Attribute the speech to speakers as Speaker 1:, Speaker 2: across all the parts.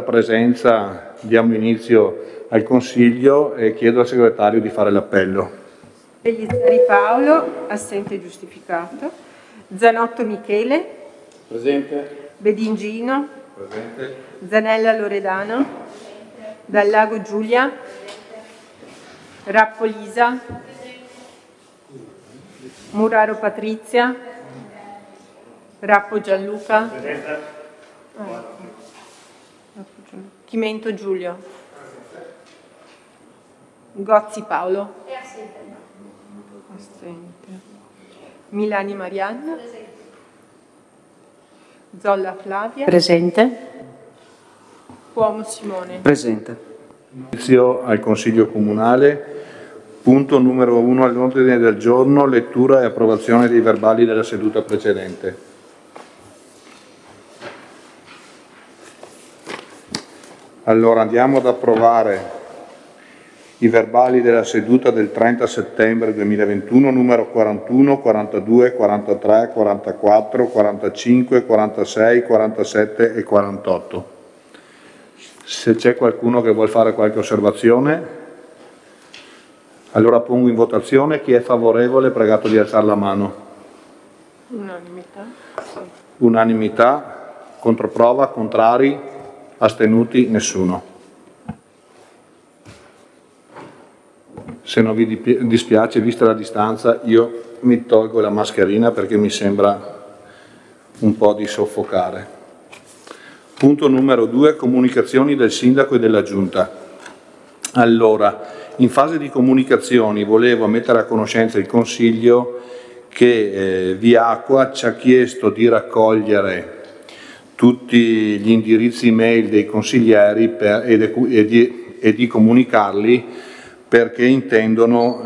Speaker 1: presenza diamo inizio al Consiglio e chiedo al segretario di fare l'appello.
Speaker 2: Pellizzari Paolo, assente giustificato. Zanotto Michele.
Speaker 3: Presente.
Speaker 2: Bedingino.
Speaker 1: Presente.
Speaker 2: Zanella Loredano. Dallago Giulia. Rappo Lisa. Muraro Patrizia. Rappo Gianluca. Chimento Giulio. Gozzi Paolo. Assente. Milani Marianna. Zolla Flavia.
Speaker 4: Presente.
Speaker 2: Cuomo Simone.
Speaker 3: Presente.
Speaker 1: Inizio al Consiglio Comunale. Punto numero 1 all'ordine del giorno, lettura e approvazione dei verbali della seduta precedente. Allora andiamo ad approvare i verbali della seduta del 30 settembre 2021, numero 41, 42, 43, 44, 45, 46, 47 e 48. Se c'è qualcuno che vuol fare qualche osservazione, allora pongo in votazione. Chi è favorevole è pregato di alzare la mano.
Speaker 2: Unanimità. Sì.
Speaker 1: Unanimità, controprova, contrari, astenuti, nessuno. Se non vi dispiace, vista la distanza, io mi tolgo la mascherina perché mi sembra un po' di soffocare. Punto numero 2, comunicazioni del sindaco e della giunta. Allora, in fase di comunicazioni volevo mettere a conoscenza il Consiglio che Viacqua ci ha chiesto di raccogliere tutti gli indirizzi email dei consiglieri e di comunicarli perché intendono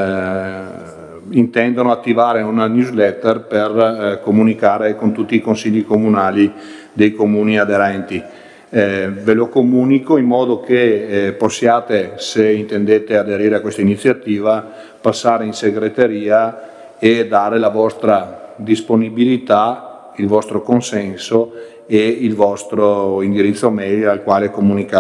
Speaker 1: attivare una newsletter per comunicare con tutti i consigli comunali dei comuni aderenti. Ve lo comunico in modo che possiate, se intendete aderire a questa iniziativa, passare in segreteria e dare la vostra disponibilità, il vostro consenso e il vostro indirizzo mail al quale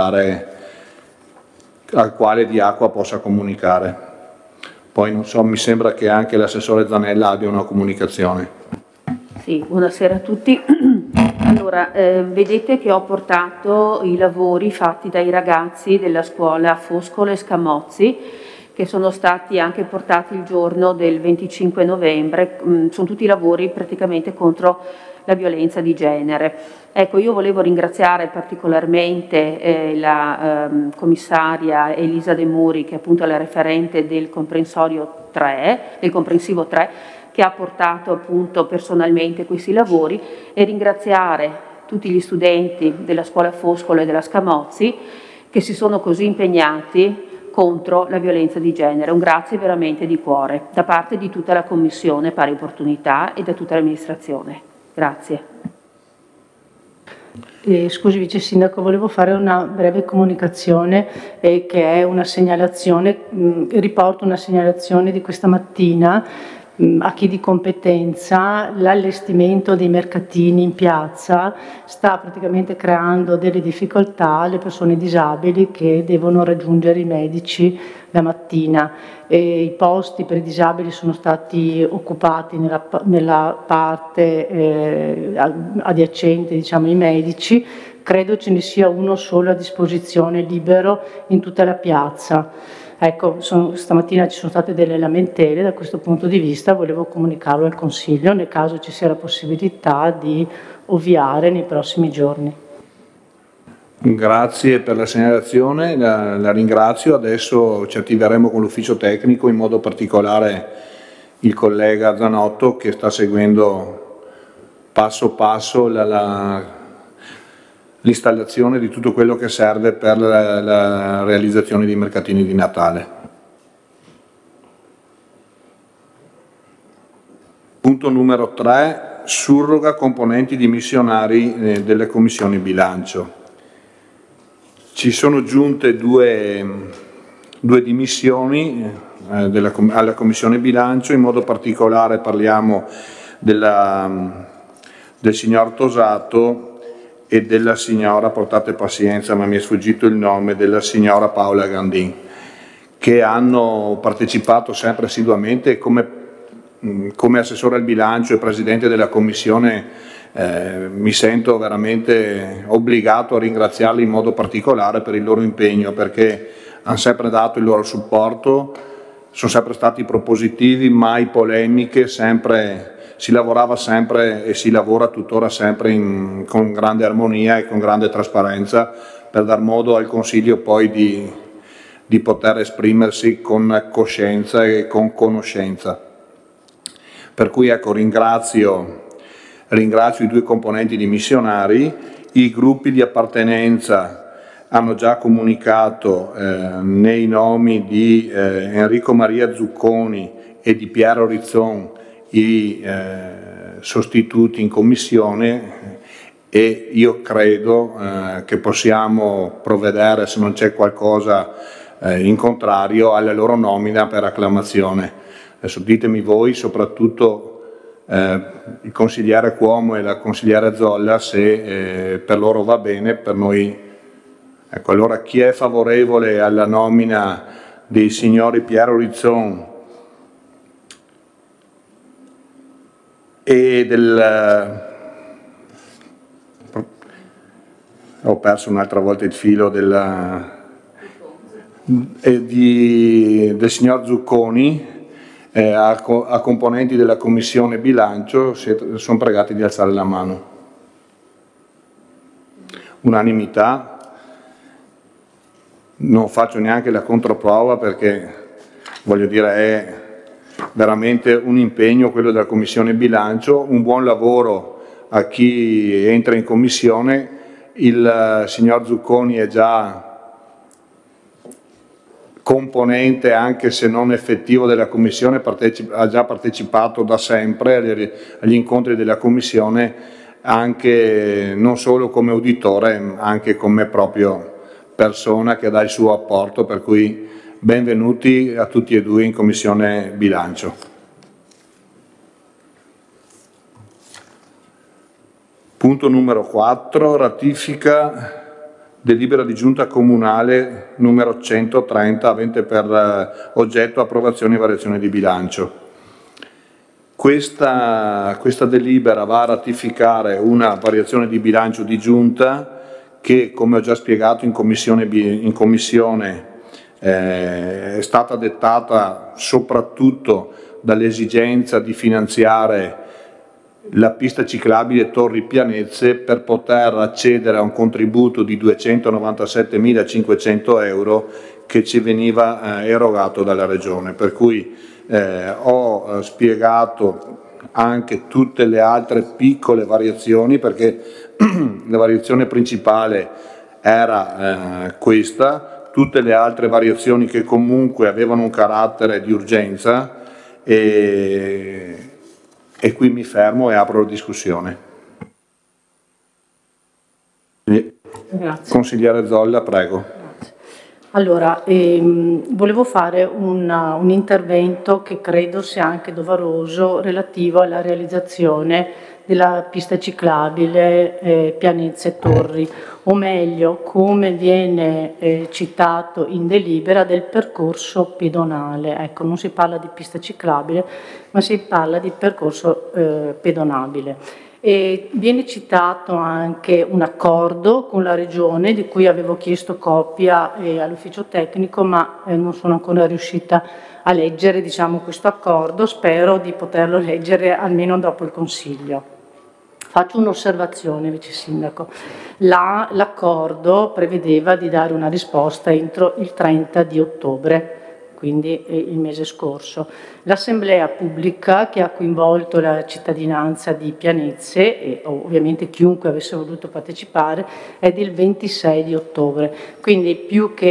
Speaker 1: Viacqua possa comunicare. Poi non so, mi sembra che anche l'assessore Zanella abbia una comunicazione.
Speaker 4: Sì, buonasera a tutti. Allora, vedete che ho portato i lavori fatti dai ragazzi della scuola Foscolo e Scamozzi, che sono stati anche portati il giorno del 25 novembre, sono tutti lavori praticamente contro la violenza di genere. Ecco, io volevo ringraziare particolarmente la commissaria Elisa De Muri, che appunto è la referente del comprensivo 3, che ha portato appunto personalmente questi lavori, e ringraziare tutti gli studenti della scuola Foscolo e della Scamozzi che si sono così impegnati contro la violenza di genere. Un grazie veramente di cuore da parte di tutta la Commissione Pari Opportunità e da tutta l'amministrazione. Grazie.
Speaker 5: Scusi Vice Sindaco, volevo fare una breve comunicazione che è una segnalazione, riporto una segnalazione di questa mattina a chi di competenza. L'allestimento dei mercatini in piazza sta praticamente creando delle difficoltà alle persone disabili che devono raggiungere i medici la mattina. I posti per i disabili sono stati occupati nella parte adiacente, diciamo, ai medici. Credo ce ne sia uno solo a disposizione libero in tutta la piazza. Ecco, stamattina ci sono state delle lamentele da questo punto di vista, volevo comunicarlo al Consiglio nel caso ci sia la possibilità di ovviare nei prossimi giorni.
Speaker 1: Grazie per la segnalazione, la ringrazio. Adesso ci attiveremo con l'ufficio tecnico, in modo particolare il collega Zanotto che sta seguendo passo passo l'installazione di tutto quello che serve per la realizzazione dei mercatini di Natale. Punto numero 3, surroga componenti dimissionari delle commissioni bilancio. Ci sono giunte due dimissioni alla commissione bilancio, in modo particolare parliamo del signor Tosato e della signora, portate pazienza ma mi è sfuggito il nome, della signora Paola Gandin, che hanno partecipato sempre assiduamente come assessore al bilancio e presidente della commissione. Mi sento veramente obbligato a ringraziarli in modo particolare per il loro impegno, perché hanno sempre dato il loro supporto, sono sempre stati propositivi, mai polemiche, si lavorava sempre e si lavora tuttora sempre con grande armonia e con grande trasparenza, per dar modo al Consiglio poi di poter esprimersi con coscienza e con conoscenza. Per cui ecco, ringrazio i due componenti dimissionari. I gruppi di appartenenza hanno già comunicato nei nomi di Enrico Maria Zucconi e di Piero Rizzon i sostituti in commissione, e io credo che possiamo provvedere, se non c'è qualcosa in contrario, alla loro nomina per acclamazione. Adesso ditemi voi, soprattutto il consigliere Cuomo e la consigliere Zolla, se per loro va bene. Per noi, ecco, allora chi è favorevole alla nomina dei signori Piero Rizzon e ho perso un'altra volta il filo del signor Zucconi, a componenti della Commissione Bilancio, sono pregati di alzare la mano. Unanimità. Non faccio neanche la controprova, perché voglio dire è veramente un impegno quello della Commissione Bilancio, un buon lavoro a chi entra in Commissione. Il signor Zucconi è già componente, anche se non effettivo, della Commissione, ha già partecipato da sempre agli incontri della Commissione, anche non solo come uditore, anche come proprio persona che dà il suo apporto, per cui benvenuti a tutti e due in Commissione Bilancio. Punto numero 4, ratifica delibera di giunta comunale numero 130 avente per oggetto approvazione e variazione di bilancio. Questa delibera va a ratificare una variazione di bilancio di giunta che, come ho già spiegato in commissione è stata dettata soprattutto dall'esigenza di finanziare la pista ciclabile Torri Pianezze per poter accedere a un contributo di 297.500 euro che ci veniva erogato dalla Regione, per cui ho spiegato anche tutte le altre piccole variazioni, perché la variazione principale era questa, tutte le altre variazioni che comunque avevano un carattere di urgenza, e qui mi fermo e apro la discussione.
Speaker 5: Grazie.
Speaker 1: Consigliere Zolla, prego.
Speaker 5: Grazie. Allora, volevo fare un intervento che credo sia anche doveroso, relativo alla realizzazione della pista ciclabile Pianezze Torri, o meglio, come viene citato in delibera, del percorso pedonale. Ecco, non si parla di pista ciclabile, ma si parla di percorso pedonabile. E viene citato anche un accordo con la Regione, di cui avevo chiesto copia all'ufficio tecnico, ma non sono ancora riuscita a leggere, diciamo, questo accordo. Spero di poterlo leggere almeno dopo il Consiglio. Faccio un'osservazione, Vice Sindaco. L'accordo prevedeva di dare una risposta entro il 30 di ottobre, quindi il mese scorso. L'assemblea pubblica, che ha coinvolto la cittadinanza di Pianezze e ovviamente chiunque avesse voluto partecipare, è del 26 di ottobre. Quindi più che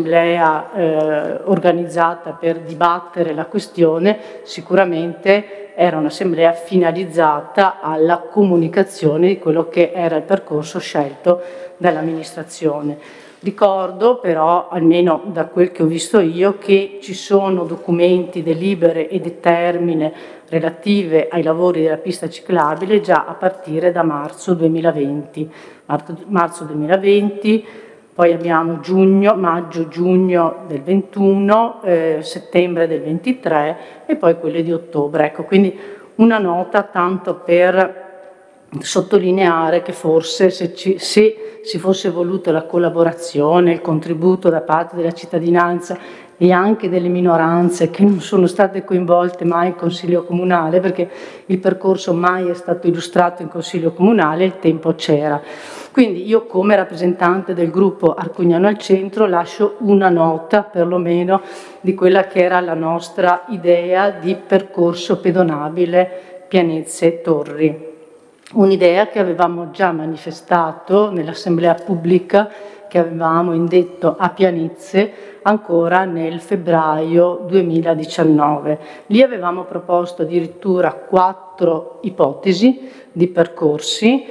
Speaker 5: un'assemblea organizzata per dibattere la questione, sicuramente era un'assemblea finalizzata alla comunicazione di quello che era il percorso scelto dall'amministrazione. Ricordo però, almeno da quel che ho visto io, che ci sono documenti, delibere e determine relative ai lavori della pista ciclabile già a partire da marzo 2020. Marzo 2020, poi abbiamo maggio-giugno del 21, settembre del 23 e poi quelle di ottobre. Ecco, quindi una nota tanto per sottolineare che forse se si fosse voluta la collaborazione, il contributo da parte della cittadinanza e anche delle minoranze che non sono state coinvolte mai in Consiglio Comunale, perché il percorso mai è stato illustrato in Consiglio Comunale, il tempo c'era. Quindi io come rappresentante del gruppo Arcugnano al Centro lascio una nota perlomeno di quella che era la nostra idea di percorso pedonabile Pianezze-Torri. Un'idea che avevamo già manifestato nell'assemblea pubblica che avevamo indetto a Pianezze ancora nel febbraio 2019. Lì avevamo proposto addirittura 4 ipotesi di percorsi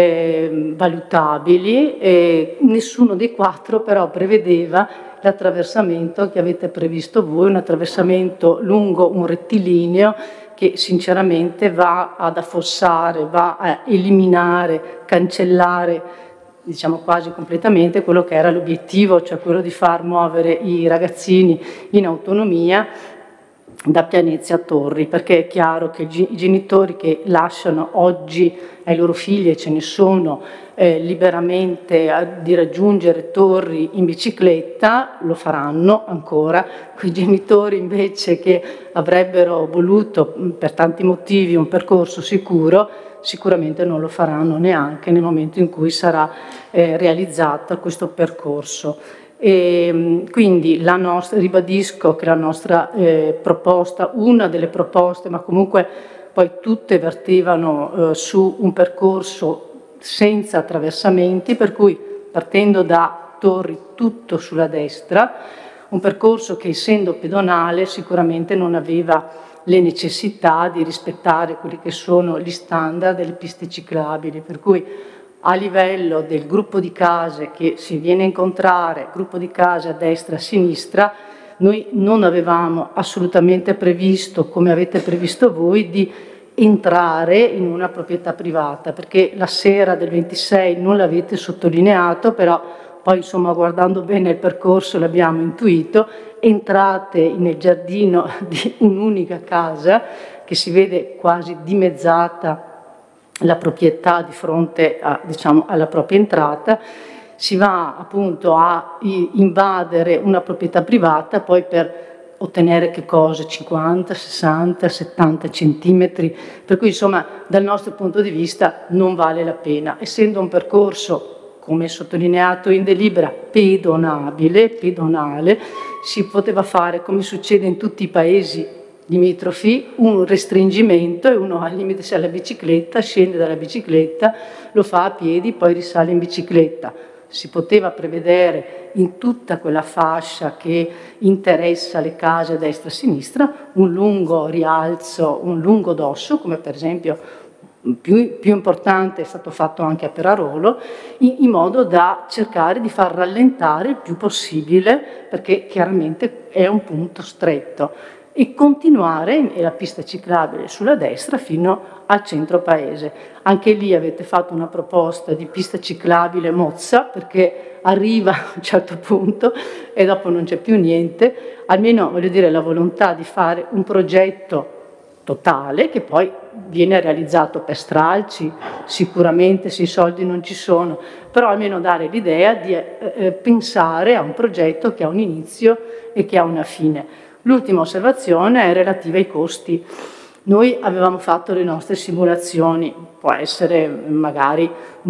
Speaker 5: valutabili e nessuno dei 4 però prevedeva l'attraversamento che avete previsto voi, un attraversamento lungo un rettilineo che sinceramente va ad affossare, va a eliminare, cancellare, diciamo quasi completamente quello che era l'obiettivo, cioè quello di far muovere i ragazzini in autonomia da Pianezze a Torri, perché è chiaro che i genitori che lasciano oggi ai loro figli, e ce ne sono, liberamente di raggiungere Torri in bicicletta, lo faranno ancora. Quei genitori invece che avrebbero voluto per tanti motivi un percorso sicuro, sicuramente non lo faranno neanche nel momento in cui sarà realizzato questo percorso. E quindi ribadisco che la nostra proposta, una delle proposte, ma comunque poi tutte vertivano su un percorso senza attraversamenti, per cui partendo da Torri tutto sulla destra, un percorso che essendo pedonale sicuramente non aveva le necessità di rispettare quelli che sono gli standard delle piste ciclabili, per cui a livello del gruppo di case che si viene a incontrare, gruppo di case a destra e a sinistra, noi non avevamo assolutamente previsto, come avete previsto voi, di entrare in una proprietà privata, perché la sera del 26 non l'avete sottolineato, però poi insomma guardando bene il percorso l'abbiamo intuito, entrate nel giardino di un'unica casa che si vede quasi dimezzata la proprietà di fronte a, diciamo, alla propria entrata, si va appunto a invadere una proprietà privata poi per ottenere che cosa? 50, 60, 70 centimetri, per cui insomma dal nostro punto di vista non vale la pena, essendo un percorso, come sottolineato in delibera, pedonale, si poteva fare, come succede in tutti i paesi limitrofi, un restringimento e uno al limite se ha la bicicletta, scende dalla bicicletta, lo fa a piedi, poi risale in bicicletta. Si poteva prevedere in tutta quella fascia che interessa le case a destra e a sinistra un lungo rialzo, un lungo dosso, come per esempio più importante è stato fatto anche a Perarolo, in modo da cercare di far rallentare il più possibile, perché chiaramente è un punto stretto, e continuare la pista ciclabile sulla destra fino al centro paese. Anche lì avete fatto una proposta di pista ciclabile mozza, perché arriva a un certo punto e dopo non c'è più niente, almeno voglio dire la volontà di fare un progetto totale che poi viene realizzato per stralci, sicuramente se i soldi non ci sono, però almeno dare l'idea di pensare a un progetto che ha un inizio e che ha una fine. L'ultima osservazione è relativa ai costi. Noi avevamo fatto le nostre simulazioni, può essere magari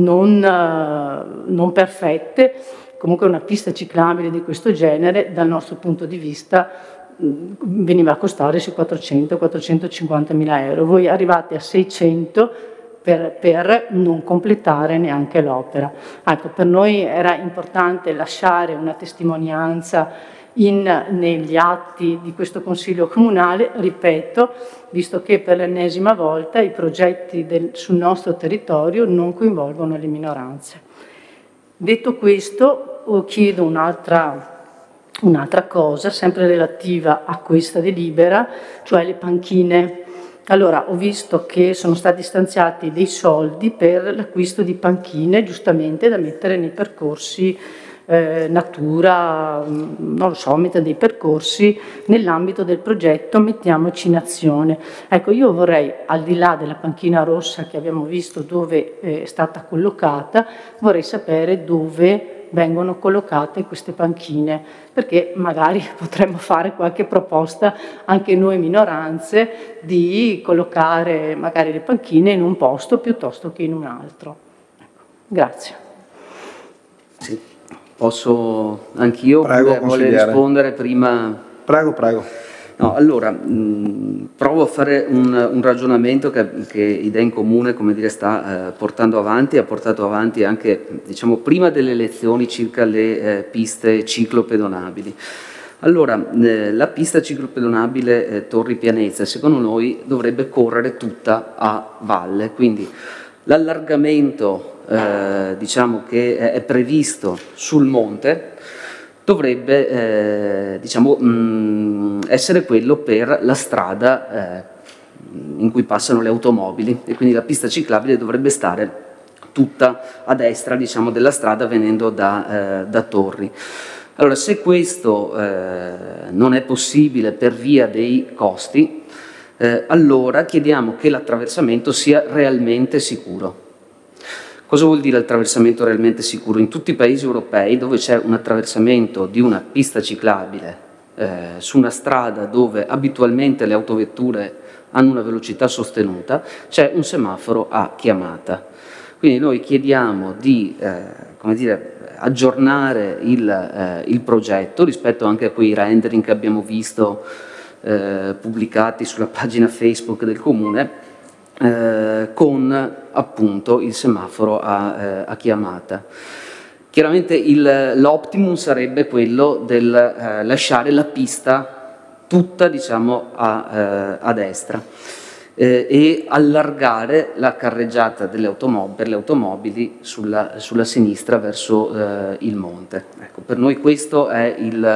Speaker 5: non perfette, comunque una pista ciclabile di questo genere dal nostro punto di vista veniva a costare sui 400-450 mila euro. Voi arrivate a 600 per non completare neanche l'opera. Ecco, per noi era importante lasciare una testimonianza negli atti di questo Consiglio Comunale, ripeto, visto che per l'ennesima volta i progetti sul nostro territorio non coinvolgono le minoranze. Detto questo, chiedo un'altra cosa, sempre relativa a questa delibera, cioè le panchine. Allora, ho visto che sono stati stanziati dei soldi per l'acquisto di panchine, giustamente da mettere nei percorsi natura, non lo so, mettere dei percorsi nell'ambito del progetto Mettiamoci in Azione. Ecco, io vorrei, al di là della panchina rossa che abbiamo visto dove è stata collocata, vorrei sapere dove vengono collocate queste panchine, perché magari potremmo fare qualche proposta anche noi minoranze di collocare magari le panchine in un posto piuttosto che in un altro. Ecco, grazie.
Speaker 6: Sì. Posso anch'io vuole rispondere prima?
Speaker 1: Prego.
Speaker 6: No, allora, provo a fare un ragionamento che Idee in Comune, come dire, sta portando avanti, ha portato avanti anche, diciamo, prima delle elezioni circa le piste ciclopedonabili. Allora, la pista ciclopedonabile Torri Pianezza, secondo noi, dovrebbe correre tutta a valle, quindi l'allargamento diciamo che è previsto sul monte dovrebbe diciamo, essere quello per la strada in cui passano le automobili, e quindi la pista ciclabile dovrebbe stare tutta a destra, diciamo, della strada venendo da Torri. Allora, se questo non è possibile per via dei costi, allora chiediamo che l'attraversamento sia realmente sicuro. Cosa vuol dire attraversamento realmente sicuro? In tutti i paesi europei dove c'è un attraversamento di una pista ciclabile su una strada dove abitualmente le autovetture hanno una velocità sostenuta, c'è un semaforo a chiamata. Quindi noi chiediamo di come dire, aggiornare il progetto rispetto anche a quei rendering che abbiamo visto pubblicati sulla pagina Facebook del Comune, con appunto il semaforo a chiamata. Chiaramente l'optimum sarebbe quello del lasciare la pista tutta, diciamo, a destra e allargare la carreggiata per le automobili sulla sinistra verso il monte. Ecco, per noi questo è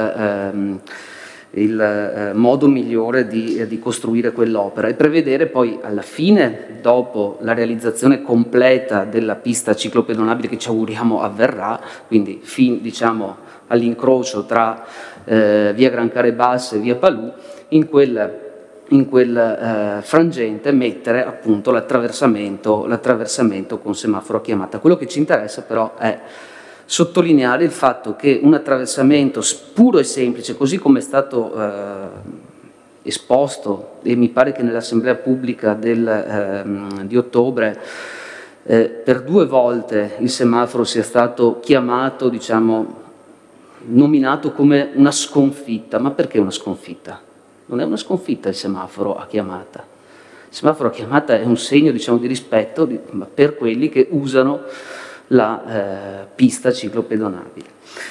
Speaker 6: il modo migliore di costruire quell'opera, e prevedere poi alla fine, dopo la realizzazione completa della pista ciclopedonabile che ci auguriamo avverrà, quindi diciamo all'incrocio tra via Grancare Basse e via Palù, in quel frangente mettere appunto l'attraversamento con semaforo a chiamata. Quello che ci interessa però è sottolineare il fatto che un attraversamento puro e semplice, così come è stato esposto, e mi pare che nell'assemblea pubblica di ottobre per 2 volte il semaforo sia stato chiamato, diciamo, nominato come una sconfitta. Ma perché una sconfitta? Non è una sconfitta il semaforo a chiamata. Il semaforo a chiamata è un segno, diciamo, di rispetto per quelli che usano la pista ciclopedonabile.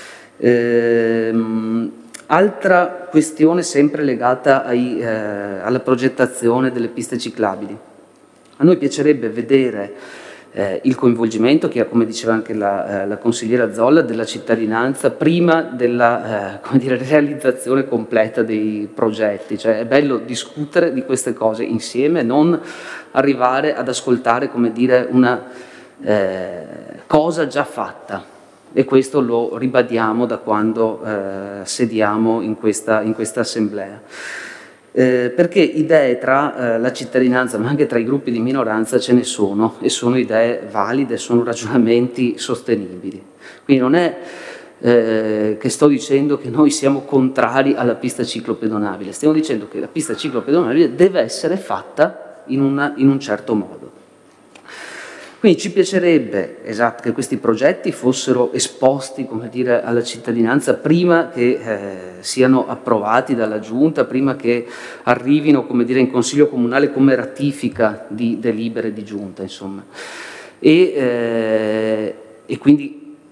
Speaker 6: Altra questione sempre legata alla progettazione delle piste ciclabili. A noi piacerebbe vedere il coinvolgimento, che come diceva anche la consigliera Zolla, della cittadinanza prima della come dire, realizzazione completa dei progetti. Cioè è bello discutere di queste cose insieme, non arrivare ad ascoltare, come dire, una cosa già fatta, e questo lo ribadiamo da quando sediamo in questa assemblea, perché idee tra la cittadinanza ma anche tra i gruppi di minoranza ce ne sono, e sono idee valide, sono ragionamenti sostenibili. Quindi non è che sto dicendo che noi siamo contrari alla pista ciclopedonabile, stiamo dicendo che la pista ciclopedonabile deve essere fatta in un certo modo. Quindi ci piacerebbe, esatto, che questi progetti fossero esposti, come dire, alla cittadinanza prima che siano approvati dalla Giunta, prima che arrivino, come dire, in Consiglio Comunale come ratifica di delibere di Giunta, insomma. E quindi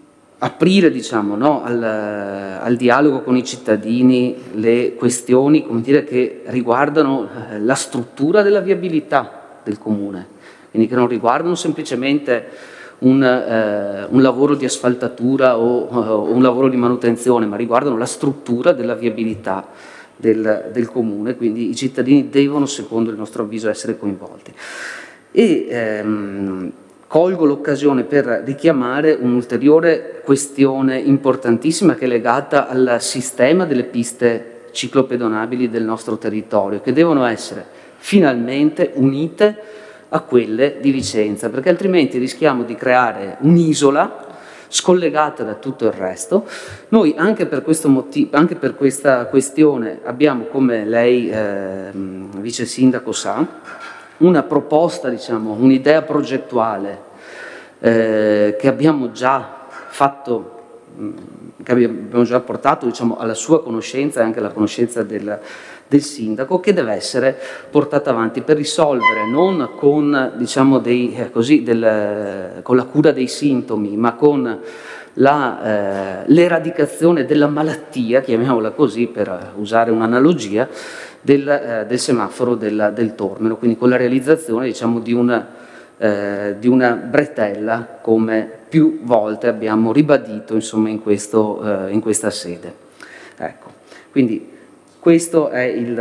Speaker 6: aprire, diciamo, no, al dialogo con i cittadini le questioni, come dire, che riguardano la struttura della viabilità del comune, quindi che non riguardano semplicemente un lavoro di asfaltatura o un lavoro di manutenzione, ma riguardano la struttura della viabilità del comune, quindi i cittadini devono, secondo il nostro avviso, essere coinvolti. E colgo l'occasione per richiamare un'ulteriore questione importantissima che è legata al sistema delle piste ciclopedonabili del nostro territorio, che devono essere finalmente unite a quelle di Vicenza, perché altrimenti rischiamo di creare un'isola scollegata da tutto il resto. Noi anche per questo motivo, anche per questa questione abbiamo, come lei vice sindaco sa, una proposta, diciamo, un'idea progettuale che abbiamo già fatto, che abbiamo già portato, diciamo, alla sua conoscenza e anche alla conoscenza del sindaco, che deve essere portata avanti per risolvere non con, diciamo, con la cura dei sintomi, ma con l'eradicazione della malattia, chiamiamola così per usare un'analogia, del semaforo del Tormeno, quindi con la realizzazione, diciamo, di una bretella, come più volte abbiamo ribadito, insomma, in questa sede. Ecco, quindi questo è il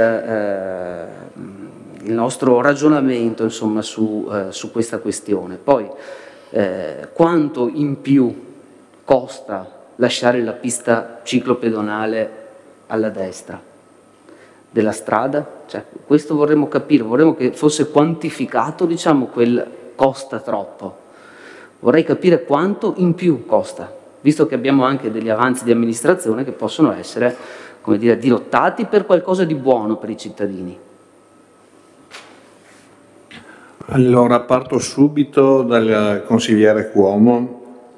Speaker 6: nostro ragionamento, insomma, su questa questione. Poi quanto in più costa lasciare la pista ciclopedonale alla destra della strada? Cioè, questo vorremmo capire, vorremmo che fosse quantificato, diciamo, quel costa troppo. Vorrei capire quanto in più costa, visto che abbiamo anche degli avanzi di amministrazione che possono essere, come dire, dirottati per qualcosa di buono per i cittadini.
Speaker 1: Allora, parto subito dal consigliere Cuomo,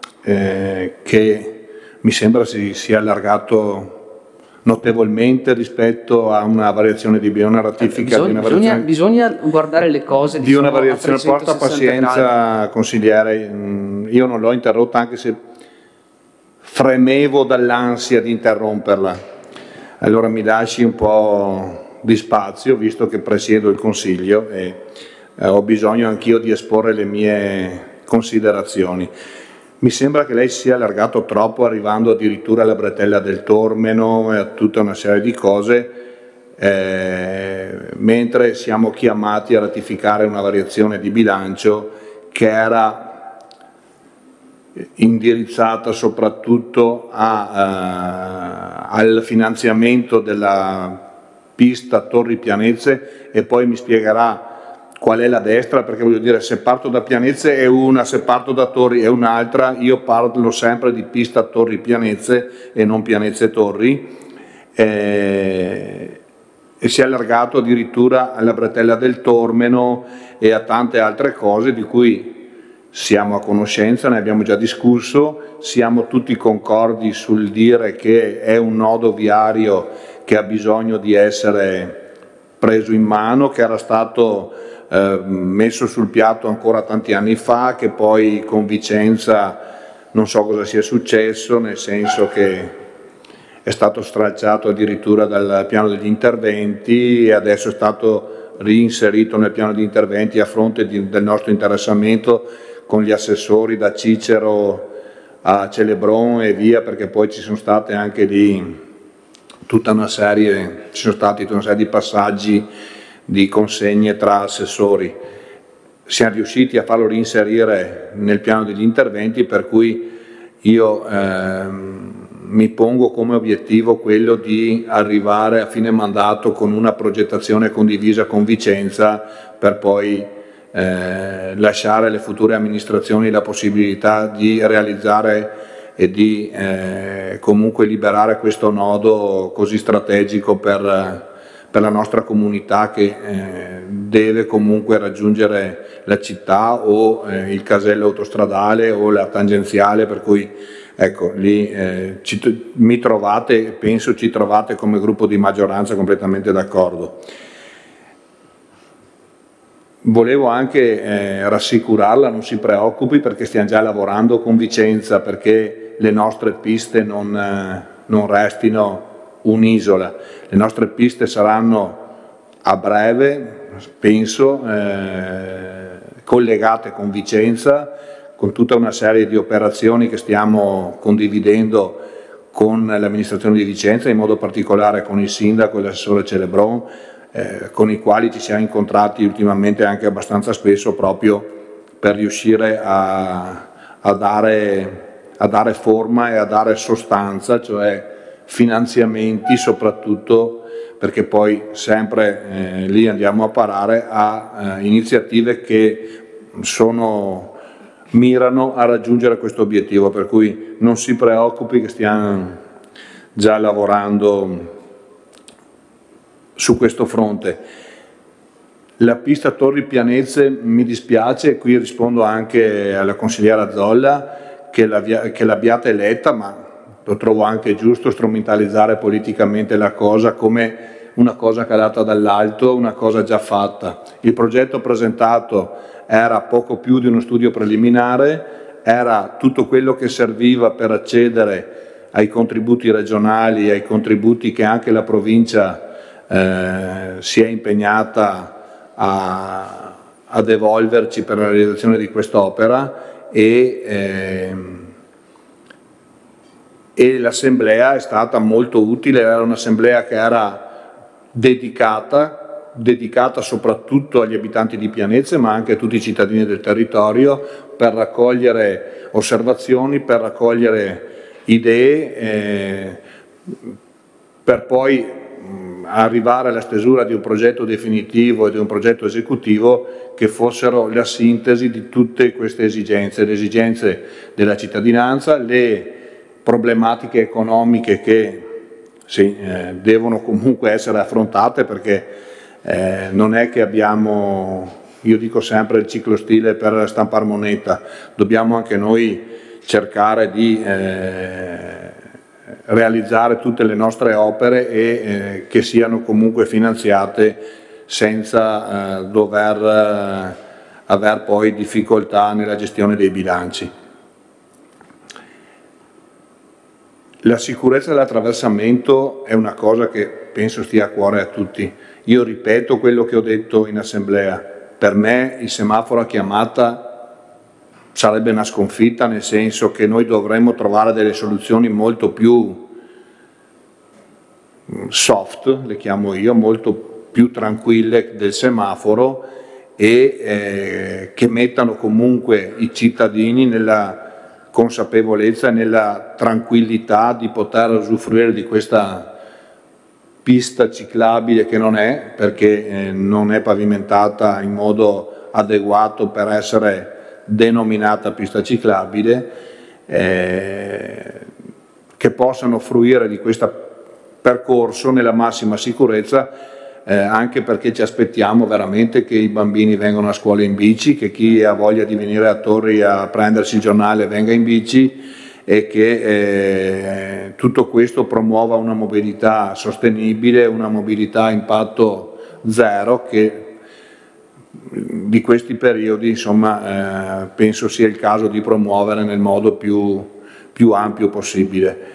Speaker 1: che mi sembra si sia allargato notevolmente rispetto a una variazione di una ratifica
Speaker 6: bisogna guardare le cose
Speaker 1: di una variazione. Porta pazienza, consigliere, io non l'ho interrotta, anche se fremevo dall'ansia di interromperla. Allora mi lasci un po' di spazio, visto che presiedo il consiglio e ho bisogno anch'io di esporre le mie considerazioni. Mi sembra che lei sia allargato troppo, arrivando addirittura alla bretella del Tormeno e a tutta una serie di cose, mentre siamo chiamati a ratificare una variazione di bilancio che era indirizzata soprattutto al finanziamento della pista Torri Pianezze, e poi mi spiegherà qual è la destra, perché voglio dire, se parto da Pianezze è una, se parto da Torri è un'altra. Io parlo sempre di pista Torri Pianezze e non Pianezze Torri, e si è allargato addirittura alla bretella del Tormeno e a tante altre cose di cui siamo a conoscenza, ne abbiamo già discusso, siamo tutti concordi sul dire che è un nodo viario che ha bisogno di essere preso in mano, che era stato messo sul piatto ancora tanti anni fa, che poi con Vicenza non so cosa sia successo, nel senso che è stato stralciato addirittura dal piano degli interventi e adesso è stato reinserito nel piano di interventi a fronte del nostro interessamento con gli assessori da Cicero a Celebron e via, perché poi ci sono state anche lì tutta una serie di passaggi di consegne tra assessori. Siamo riusciti a farlo reinserire nel piano degli interventi, per cui io mi pongo come obiettivo quello di arrivare a fine mandato con una progettazione condivisa con Vicenza, per poi lasciare alle future amministrazioni la possibilità di realizzare e di comunque liberare questo nodo così strategico per la nostra comunità, che deve comunque raggiungere la città o il casello autostradale o la tangenziale, per cui ecco, lì mi trovate, penso ci trovate come gruppo di maggioranza completamente d'accordo. Volevo anche rassicurarla, non si preoccupi, perché stiamo già lavorando con Vicenza, perché le nostre piste non restino un'isola. Le nostre piste saranno a breve, penso, collegate con Vicenza, con tutta una serie di operazioni che stiamo condividendo con l'amministrazione di Vicenza, in modo particolare con il sindaco e l'assessore Celebron, con i quali ci siamo incontrati ultimamente anche abbastanza spesso, proprio per riuscire a dare forma e a dare sostanza, cioè finanziamenti soprattutto, perché poi sempre lì andiamo a parare a iniziative che mirano a raggiungere questo obiettivo, per cui non si preoccupi che stiamo già lavorando su questo fronte. La pista Torri Pianezze, mi dispiace, qui rispondo anche alla consigliera Zolla, che l'abbiate eletta, ma lo trovo anche giusto strumentalizzare politicamente la cosa come una cosa calata dall'alto, una cosa già fatta. Il progetto presentato era poco più di uno studio preliminare, era tutto quello che serviva per accedere ai contributi regionali, ai contributi che anche la provincia si è impegnata a devolverci per la realizzazione di quest'opera, e l'assemblea è stata molto utile. Era un'assemblea che era dedicata soprattutto agli abitanti di Pianezze, ma anche a tutti i cittadini del territorio, per raccogliere osservazioni, per raccogliere idee, per poi arrivare alla stesura di un progetto definitivo e di un progetto esecutivo che fossero la sintesi di tutte queste esigenze, le esigenze della cittadinanza, le problematiche economiche che devono comunque essere affrontate, perché non è che abbiamo, io dico sempre, il ciclostile per stampar moneta, dobbiamo anche noi cercare di realizzare tutte le nostre opere e che siano comunque finanziate senza dover aver poi difficoltà nella gestione dei bilanci. La sicurezza dell'attraversamento è una cosa che penso stia a cuore a tutti. Io ripeto quello che ho detto in assemblea: per me il semaforo a chiamata sarebbe una sconfitta, nel senso che noi dovremmo trovare delle soluzioni molto più soft, le chiamo io, molto più tranquille del semaforo, e che mettano comunque i cittadini nella consapevolezza e nella tranquillità di poter usufruire di questa pista ciclabile, che non è, perché non è pavimentata in modo adeguato per essere denominata pista ciclabile, che possano fruire di questo percorso nella massima sicurezza, anche perché ci aspettiamo veramente che i bambini vengano a scuola in bici, che chi ha voglia di venire a Torri a prendersi il giornale venga in bici, e che tutto questo promuova una mobilità sostenibile, una mobilità a impatto zero, che di questi periodi, insomma, penso sia il caso di promuovere nel modo più ampio possibile.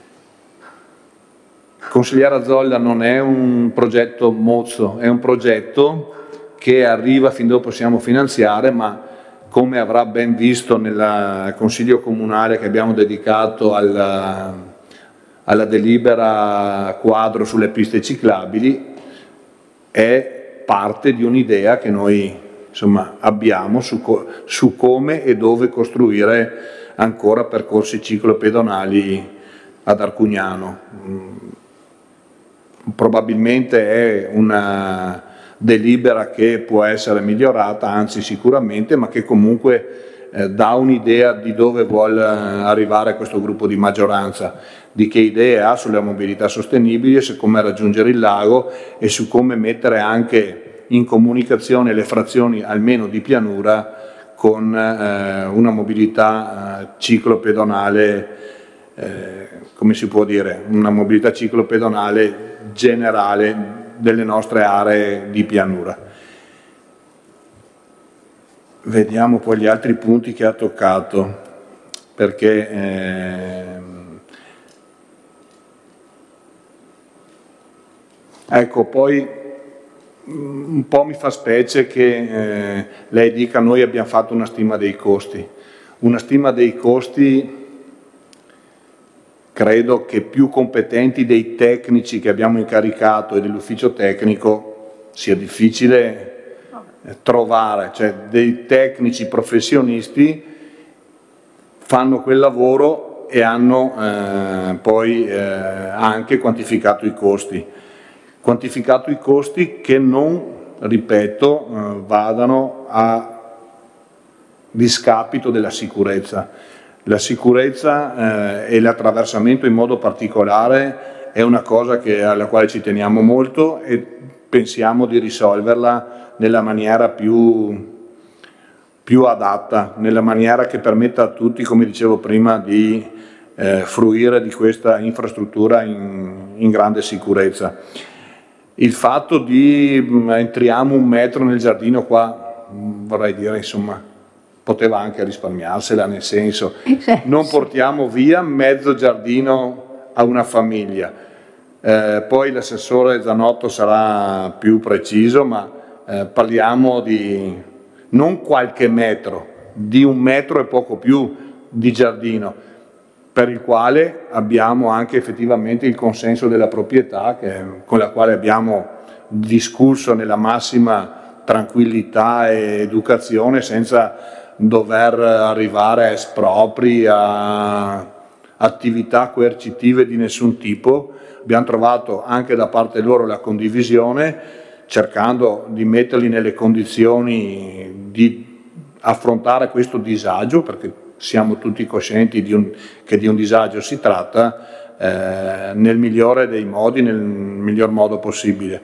Speaker 1: Consigliera Zolla, non è un progetto mozzo, è un progetto che arriva fin dove possiamo finanziare, ma come avrà ben visto nel Consiglio Comunale che abbiamo dedicato alla delibera quadro sulle piste ciclabili, è parte di un'idea che noi, insomma, abbiamo su come e dove costruire ancora percorsi ciclopedonali ad Arcugnano. Probabilmente è una delibera che può essere migliorata, anzi sicuramente, ma che comunque dà un'idea di dove vuole arrivare questo gruppo di maggioranza, di che idee ha sulla mobilità sostenibile, su come raggiungere il lago e su come mettere anche in comunicazione le frazioni almeno di pianura con una mobilità ciclopedonale, come si può dire, una mobilità ciclopedonale generale delle nostre aree di pianura. Vediamo poi gli altri punti che ha toccato. perché ecco, poi un po' mi fa specie che lei dica noi abbiamo fatto una stima dei costi. Una stima dei costi credo che più competenti dei tecnici che abbiamo incaricato e dell'ufficio tecnico sia difficile trovare, cioè dei tecnici professionisti fanno quel lavoro e hanno poi anche quantificato i costi. Quantificato i costi che non, ripeto, vadano a discapito della sicurezza. La sicurezza e l'attraversamento in modo particolare è una cosa alla quale ci teniamo molto e pensiamo di risolverla nella maniera più adatta, nella maniera che permetta a tutti, come dicevo prima, di fruire di questa infrastruttura in grande sicurezza. Il fatto di entriamo 1 metro nel giardino qua, vorrei dire, insomma, poteva anche risparmiarsela, nel senso, non portiamo via mezzo giardino a una famiglia. Poi l'assessore Zanotto sarà più preciso, ma parliamo di non qualche metro, di 1 metro e poco più di giardino, per il quale abbiamo anche effettivamente il consenso della proprietà, con la quale abbiamo discusso nella massima tranquillità e educazione, senza dover arrivare a espropri, a attività coercitive di nessun tipo. Abbiamo trovato anche da parte loro la condivisione, cercando di metterli nelle condizioni di affrontare questo disagio, perché siamo tutti coscienti che di un disagio si tratta, nel migliore dei modi, nel miglior modo possibile.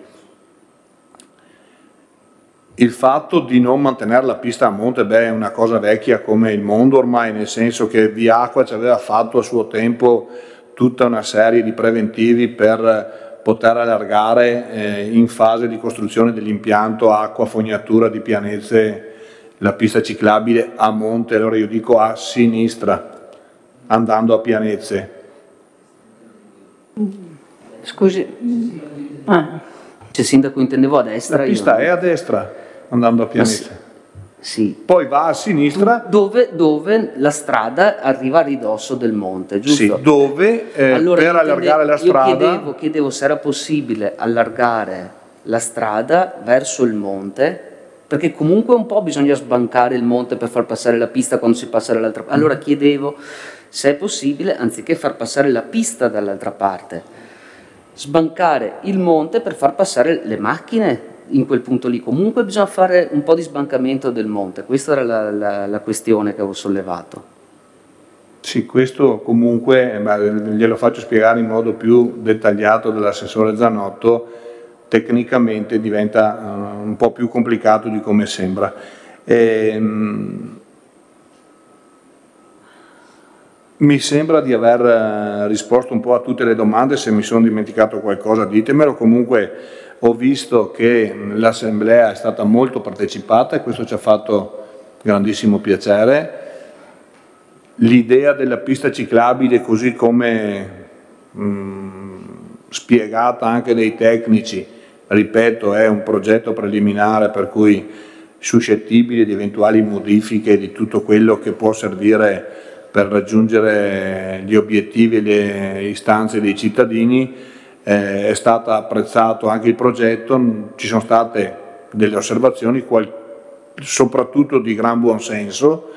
Speaker 1: Il fatto di non mantenere la pista a monte è una cosa vecchia come il mondo ormai, nel senso che Viacqua ci aveva fatto a suo tempo tutta una serie di preventivi per poter allargare in fase di costruzione dell'impianto acqua fognatura di Pianezze la pista ciclabile a monte, allora io dico a sinistra, andando a Pianezze.
Speaker 5: Scusi.
Speaker 6: Cioè, sindaco, intendevo a destra.
Speaker 1: La pista è a destra, andando a Pianezze.
Speaker 6: Sì.
Speaker 1: Poi va a sinistra.
Speaker 6: Dove la strada arriva a ridosso del monte, giusto?
Speaker 1: Sì, dove
Speaker 6: allora,
Speaker 1: per allargare la strada.
Speaker 6: Io chiedevo se era possibile allargare la strada verso il monte, perché comunque un po' bisogna sbancare il monte per far passare la pista quando si passa dall'altra parte. Allora chiedevo se è possibile, anziché far passare la pista dall'altra parte, sbancare il monte per far passare le macchine in quel punto lì. Comunque bisogna fare un po' di sbancamento del monte. Questa era la questione che avevo sollevato.
Speaker 1: Sì, questo comunque, glielo faccio spiegare in modo più dettagliato dall'assessore Zanotto, tecnicamente diventa un po' più complicato di come sembra. Mi sembra di aver risposto un po' a tutte le domande, se mi sono dimenticato qualcosa ditemelo. Comunque ho visto che l'assemblea è stata molto partecipata e questo ci ha fatto grandissimo piacere. L'idea della pista ciclabile, così come spiegata anche dai tecnici, ripeto, è un progetto preliminare per cui suscettibile di eventuali modifiche di tutto quello che può servire per raggiungere gli obiettivi e le istanze dei cittadini. È stato apprezzato anche il progetto, ci sono state delle osservazioni, soprattutto di gran buonsenso,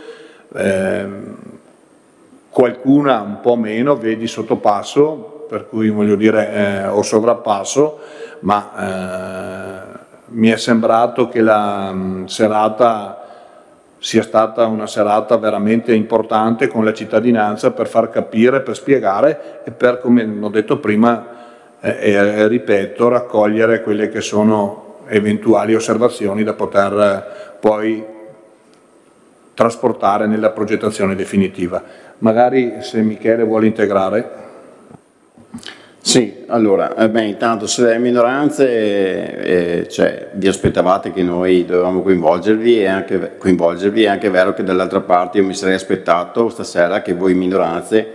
Speaker 1: qualcuna un po' meno, vedi sottopasso, per cui voglio dire o sovrappasso, ma mi è sembrato che la serata sia stata una serata veramente importante con la cittadinanza per far capire, per spiegare e per, come ho detto prima, ripeto, raccogliere quelle che sono eventuali osservazioni da poter poi trasportare nella progettazione definitiva. Magari se Michele vuole integrare.
Speaker 3: Sì, allora, intanto sulle minoranze cioè, vi aspettavate che noi dovevamo coinvolgervi, è anche vero che dall'altra parte io mi sarei aspettato stasera che voi minoranze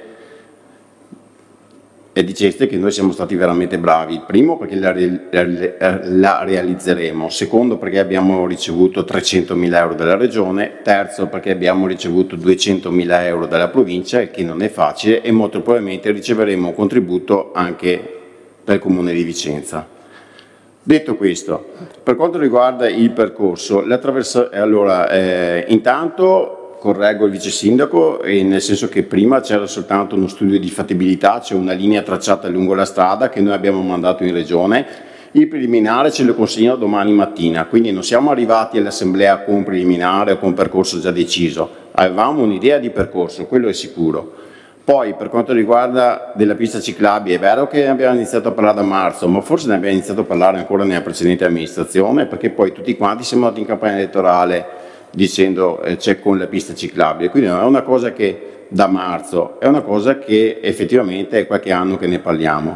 Speaker 3: diceste che noi siamo stati veramente bravi. Primo perché la realizzeremo, secondo perché abbiamo ricevuto 300.000 euro dalla regione, terzo perché abbiamo ricevuto 200.000 euro dalla provincia, il che non è facile, e molto probabilmente riceveremo un contributo anche dal comune di Vicenza. Detto questo, per quanto riguarda il percorso, intanto correggo il vice sindaco, nel senso che prima c'era soltanto uno studio di fattibilità, c'è una linea tracciata lungo la strada che noi abbiamo mandato in regione, il preliminare ce lo consegnano domani mattina, quindi non siamo arrivati all'assemblea con un preliminare o con un percorso già deciso, avevamo un'idea di percorso, quello è sicuro. Poi per quanto riguarda della pista ciclabile, è vero che abbiamo iniziato a parlare da marzo, ma forse ne abbiamo iniziato a parlare ancora nella precedente amministrazione, perché poi tutti quanti siamo andati in campagna elettorale dicendo c'è con la pista ciclabile, quindi non è una cosa che da marzo, è una cosa che effettivamente è qualche anno che ne parliamo.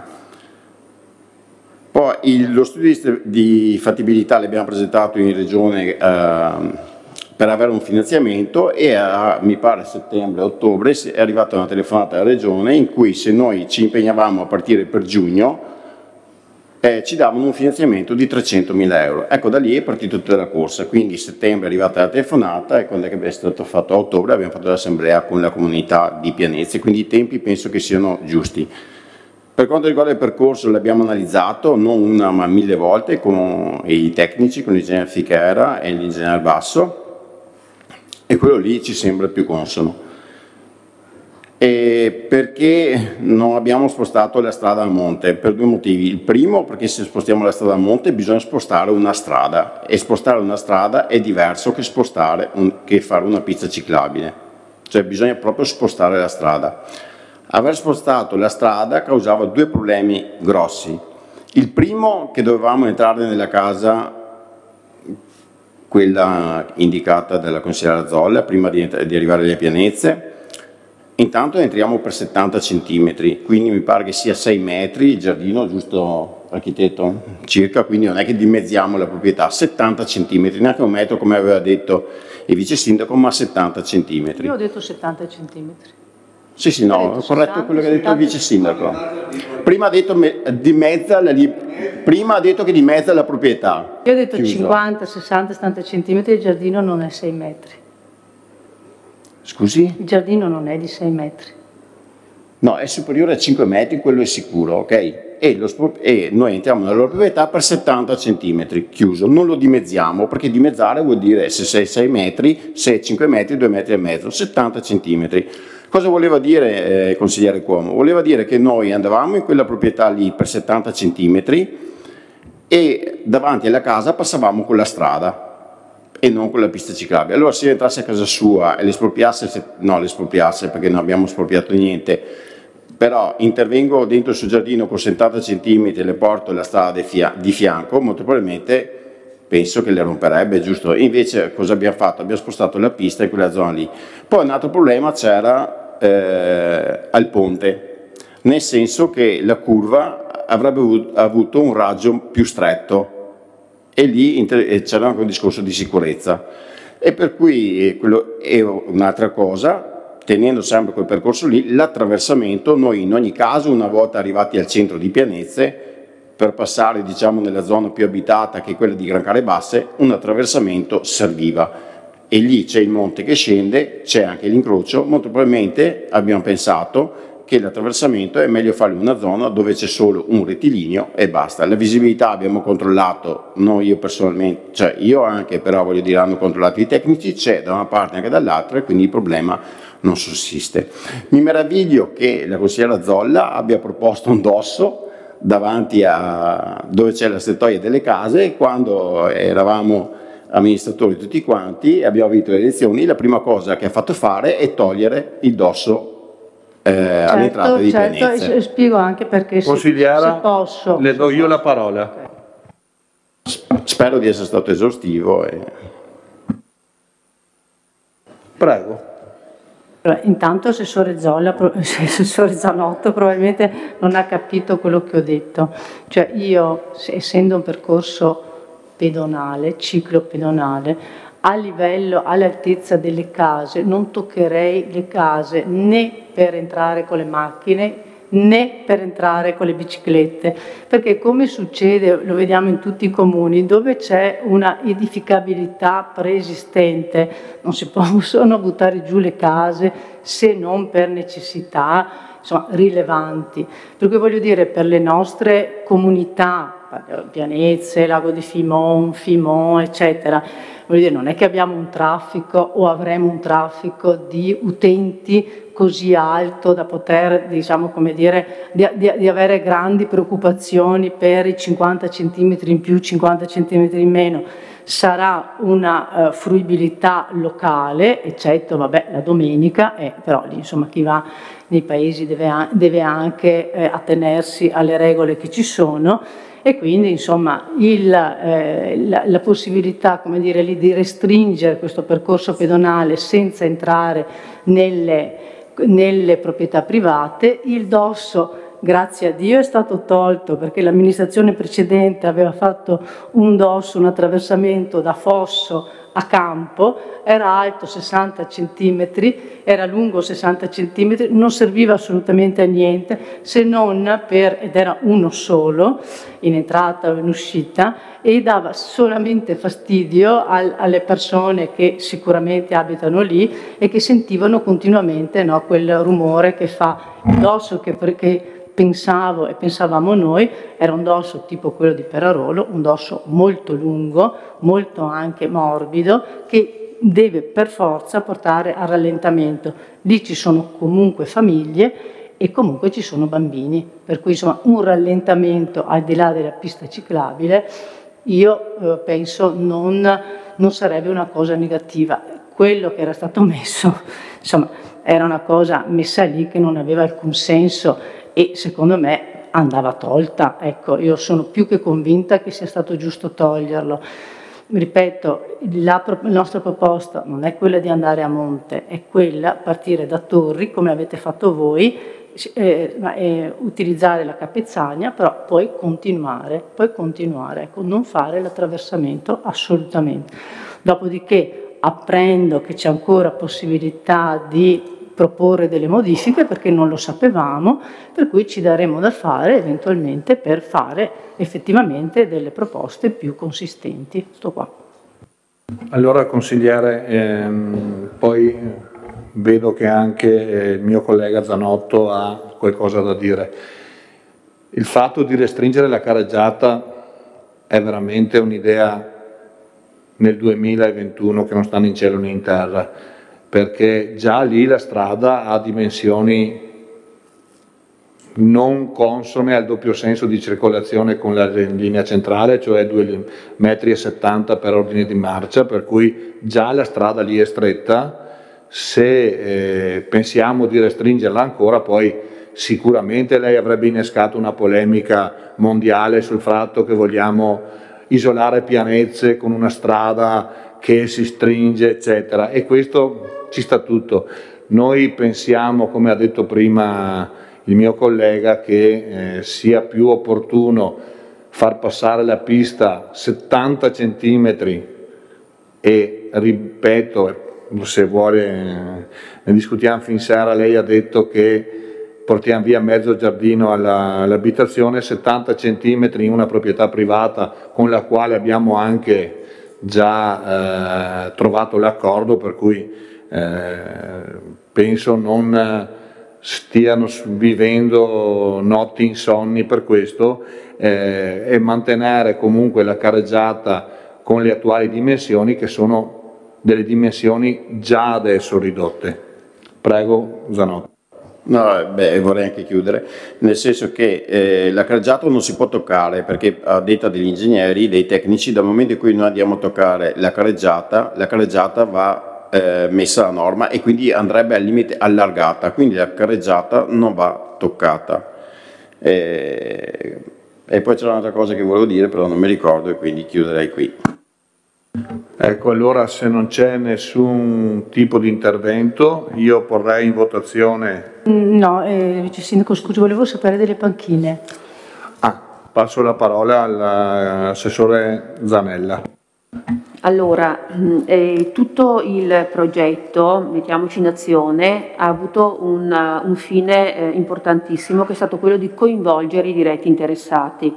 Speaker 3: Poi lo studio di fattibilità l'abbiamo presentato in regione per avere un finanziamento e mi pare a settembre-ottobre è arrivata una telefonata alla regione in cui se noi ci impegnavamo a partire per giugno ci davano un finanziamento di 300.000 euro. Ecco, da lì è partita tutta la corsa, quindi a settembre è arrivata la telefonata e quando è stato fatto a ottobre abbiamo fatto l'assemblea con la comunità di Pianezza, quindi i tempi penso che siano giusti. Per quanto riguarda il percorso l'abbiamo analizzato non una ma 1000 volte con i tecnici, con l'ingegnere Fichera e l'ingegnere Basso, e quello lì ci sembra più consono. E perché non abbiamo spostato la strada a monte? Per due motivi. Il primo, perché se spostiamo la strada a monte bisogna spostare una strada, e spostare una strada è diverso che fare una pista ciclabile, cioè bisogna proprio spostare la strada. Aver spostato la strada causava due problemi grossi. Il primo, che dovevamo entrare nella casa, quella indicata dalla consigliera Zolla, prima di arrivare alle Pianezze. Intanto entriamo per 70 centimetri, quindi mi pare che sia 6 metri il giardino, giusto architetto? Circa, quindi non è che dimezziamo la proprietà, 70 centimetri, neanche un metro come aveva detto il vice sindaco, ma 70 centimetri.
Speaker 5: Io ho detto 70 centimetri.
Speaker 3: Sì, no, ho corretto quello che ha detto il vice sindaco. Prima ha detto che dimezza la proprietà.
Speaker 5: Io ho detto
Speaker 3: chiuso.
Speaker 5: 50, 60, 70 centimetri, il giardino non è 6 metri.
Speaker 3: Scusi?
Speaker 5: Il giardino non è di 6 metri.
Speaker 3: No, è superiore a 5 metri, quello è sicuro, ok? E noi entriamo nella loro proprietà per 70 centimetri, chiuso. Non lo dimezziamo, perché dimezzare vuol dire se sei 6 metri, se è 5 metri, 2 metri e mezzo, 70 centimetri. Cosa voleva dire, consigliere Cuomo? Voleva dire che noi andavamo in quella proprietà lì per 70 centimetri e davanti alla casa passavamo con la strada e non con la pista ciclabile. Allora se io entrasse a casa sua e l'espropriasse perché non abbiamo espropriato niente, però intervengo dentro il suo giardino con 70 centimetri e le porto la strada di fianco, molto probabilmente penso che le romperebbe, giusto? E invece cosa abbiamo fatto? Abbiamo spostato la pista in quella zona lì. Poi un altro problema c'era al ponte, nel senso che la curva avrebbe avuto un raggio più stretto e lì c'era anche un discorso di sicurezza. E per cui quello è un'altra cosa, tenendo sempre quel percorso lì, l'attraversamento, noi in ogni caso una volta arrivati al centro di Pianezze, per passare diciamo nella zona più abitata che è quella di Grancare Basse, un attraversamento serviva e lì c'è il monte che scende, c'è anche l'incrocio, molto probabilmente abbiamo pensato che l'attraversamento è meglio farlo in una zona dove c'è solo un rettilineo e basta. La visibilità abbiamo controllato, non io personalmente, cioè io anche, però voglio dire hanno controllato i tecnici, c'è da una parte e anche dall'altra e quindi il problema non sussiste. Mi meraviglio che la consigliera Zolla abbia proposto un dosso davanti a dove c'è la strettoia delle case e quando eravamo amministratori tutti quanti abbiamo vinto le elezioni, la prima cosa che ha fatto fare è togliere il dosso all'entrata di Pianezze.
Speaker 5: Certo, spiego anche perché
Speaker 1: Consigliera,
Speaker 5: se posso.
Speaker 1: le do io la parola.
Speaker 3: Spero di essere stato esaustivo.
Speaker 1: Prego.
Speaker 5: Intanto l'assessore Zanotto probabilmente non ha capito quello che ho detto. Cioè io, essendo un percorso pedonale, ciclopedonale, a livello, all'altezza delle case, non toccherei le case né per entrare con le macchine né per entrare con le biciclette, perché come succede, lo vediamo in tutti i comuni, dove c'è una edificabilità preesistente, non si possono buttare giù le case se non per necessità, insomma, rilevanti. Per cui voglio dire, per le nostre comunità, Pianezze, Lago di Fimon, eccetera, voglio dire, non è che abbiamo un traffico o avremo un traffico di utenti così alto da poter, diciamo, come dire, di avere grandi preoccupazioni per i 50 centimetri in più, 50 centimetri in meno. Sarà una fruibilità locale, eccetto, vabbè, la domenica, però lì, insomma, chi va nei paesi deve anche attenersi alle regole che ci sono, e quindi, insomma, la possibilità, come dire, lì di restringere questo percorso pedonale senza entrare nelle proprietà private. Il dosso, grazie a Dio, è stato tolto, perché l'amministrazione precedente aveva fatto un dosso, un attraversamento da fosso a campo, era alto 60 centimetri, era lungo 60 centimetri, non serviva assolutamente a niente, se non ed era uno solo, in entrata o in uscita, e dava solamente fastidio alle persone che sicuramente abitano lì e che sentivano continuamente, no, quel rumore che fa il dosso, perché pensavo e pensavamo noi, era un dosso tipo quello di Perarolo, un dosso molto lungo, molto anche morbido, che deve per forza portare al rallentamento. Lì ci sono comunque famiglie e comunque ci sono bambini, per cui, insomma, un rallentamento al di là della pista ciclabile io penso non sarebbe una cosa negativa. Quello che era stato messo, insomma, era una cosa messa lì che non aveva alcun senso e secondo me andava tolta. Ecco, io sono più che convinta che sia stato giusto toglierlo. Ripeto, la nostra proposta non è quella di andare a monte, è quella partire da Torri, come avete fatto voi, utilizzare la Capezzagna, però poi continuare, ecco, non fare l'attraversamento assolutamente. Dopodiché apprendo che c'è ancora possibilità di proporre delle modifiche, perché non lo sapevamo, per cui ci daremo da fare eventualmente per fare effettivamente delle proposte più consistenti. Sto qua.
Speaker 1: Allora, consigliere, poi vedo che anche il mio collega Zanotto ha qualcosa da dire. Il fatto di restringere la carreggiata è veramente un'idea nel 2021 che non stanno in cielo né in terra, perché già lì la strada ha dimensioni non consone al doppio senso di circolazione con la linea centrale, cioè 2,70 metri per ordine di marcia, per cui già la strada lì è stretta. Se pensiamo di restringerla ancora, poi sicuramente lei avrebbe innescato una polemica mondiale sul fatto che vogliamo isolare Pianezze con una strada che si stringe, eccetera, e questo ci sta tutto. Noi pensiamo, come ha detto prima il mio collega, che sia più opportuno far passare la pista 70 centimetri e, ripeto, se vuole ne discutiamo fin sera, lei ha detto che portiamo via mezzo giardino all'abitazione, 70 centimetri in una proprietà privata con la quale abbiamo anche già trovato l'accordo, per cui penso non stiano vivendo notti insonni per questo, e mantenere comunque la carreggiata con le attuali dimensioni, che sono delle dimensioni già adesso ridotte. Prego, Zanotto.
Speaker 3: No, vorrei anche chiudere, nel senso che la carreggiata non si può toccare, perché a detta degli ingegneri, dei tecnici, dal momento in cui noi andiamo a toccare la carreggiata va messa a norma e quindi andrebbe al limite allargata, quindi la carreggiata non va toccata. E poi c'era un'altra cosa che volevo dire, però non mi ricordo, e quindi chiuderei qui.
Speaker 1: Ecco, allora se non c'è nessun tipo di intervento, io porrei in votazione...
Speaker 5: No, Vice Sindaco, scusi, volevo sapere delle panchine.
Speaker 1: Passo la parola all'assessore Zanella.
Speaker 4: Allora, tutto il progetto, mettiamoci in azione, ha avuto un fine importantissimo, che è stato quello di coinvolgere i diretti interessati.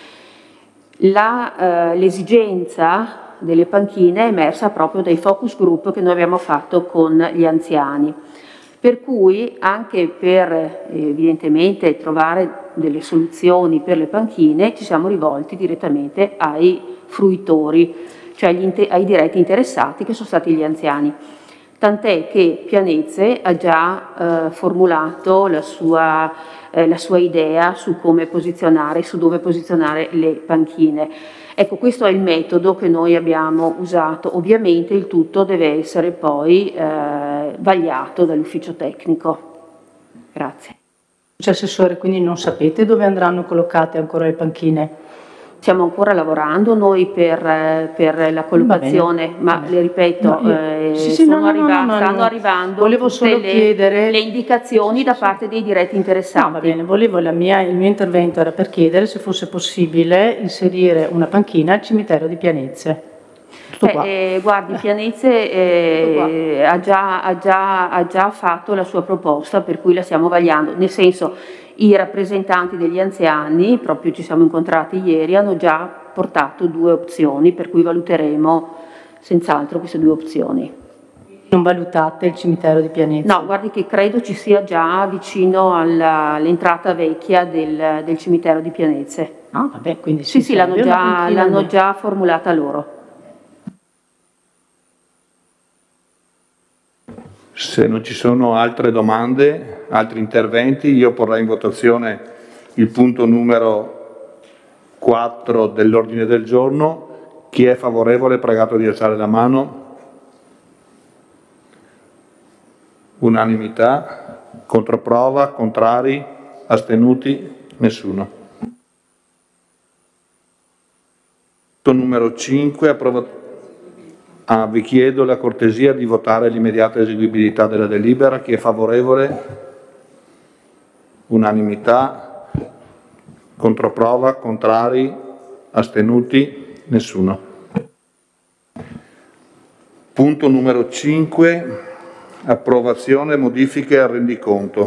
Speaker 4: L'esigenza delle panchine è emersa proprio dai focus group che noi abbiamo fatto con gli anziani, per cui anche per evidentemente trovare delle soluzioni per le panchine ci siamo rivolti direttamente ai fruitori, cioè ai diretti interessati che sono stati gli anziani. Tant'è che Pianezze ha già formulato la sua idea su come posizionare, su dove posizionare le panchine. Ecco, questo è il metodo che noi abbiamo usato. Ovviamente il tutto deve essere poi vagliato dall'ufficio tecnico. Grazie.
Speaker 5: Assessore, quindi non sapete dove andranno collocate ancora le panchine?
Speaker 4: Stiamo ancora lavorando noi per la collocazione, ma le ripeto, stanno arrivando
Speaker 5: volevo solo chiedere
Speaker 4: le indicazioni da parte dei diretti interessati.
Speaker 5: No, va bene, il mio intervento era per chiedere se fosse possibile inserire una panchina al cimitero di Pianezze.
Speaker 4: Guardi, Pianezze ha già fatto la sua proposta, per cui la stiamo vagliando, nel senso i rappresentanti degli anziani, proprio ci siamo incontrati ieri, hanno già portato 2 opzioni, per cui valuteremo senz'altro queste 2 opzioni.
Speaker 5: Non valutate il cimitero di Pianezze?
Speaker 4: No, guardi che credo ci sia già vicino all'entrata vecchia del cimitero di Pianezze.
Speaker 5: Ah, vabbè, quindi
Speaker 4: sì, l'hanno già formulata loro.
Speaker 1: Se non ci sono altre domande, altri interventi, io porrei in votazione il punto numero 4 dell'ordine del giorno. Chi è favorevole è pregato di alzare la mano. Unanimità. Controprova, contrari, astenuti, nessuno. Punto numero 5, approvazione. Vi chiedo la cortesia di votare l'immediata eseguibilità della delibera. Chi è favorevole? Unanimità. Controprova, contrari, astenuti, nessuno. Punto numero 5, approvazione modifiche al rendiconto.